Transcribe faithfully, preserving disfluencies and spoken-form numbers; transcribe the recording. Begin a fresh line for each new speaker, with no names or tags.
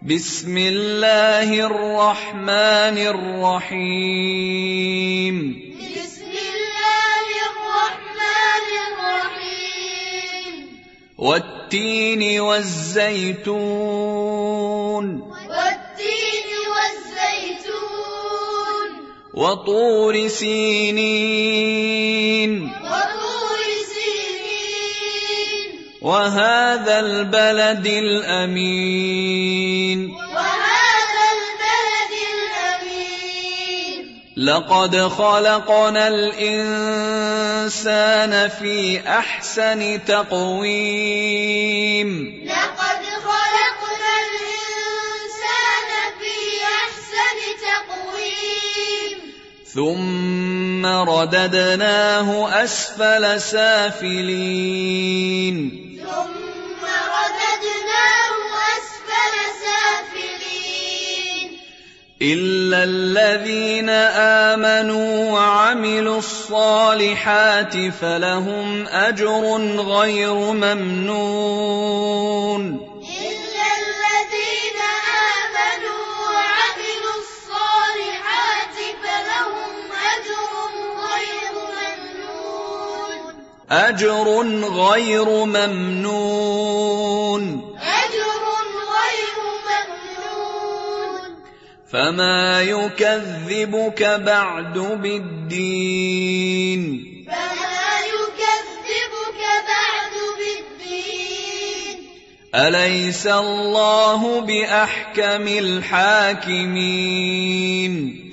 بسم الله الرحمن الرحيم
بسم الله الرحمن الرحيم
والتين والزيتون
والتين والزيتون
وطور سينين
وطور سينين
وهذا البلد الأمين
وهذا البلد الأمين
لقد خلقنا الإنسان في أحسن تقويم
لقد خلقنا الإنسان في أحسن تقويم
ثم رددناه أسفل سافلين
ثم رددناه أسفل سافلين
إلا الذين آمنوا وعملوا الصالحات فلهم أجر غير ممنون
إلا الذين آمنوا وعملوا الصالحات فلهم أجر غير ممنون
أجر غير ممنون
أجر غير ممنون
فما يكذبك بعد بالدين
فما يكذبك بعد بالدين
أليس الله بأحكم الحاكمين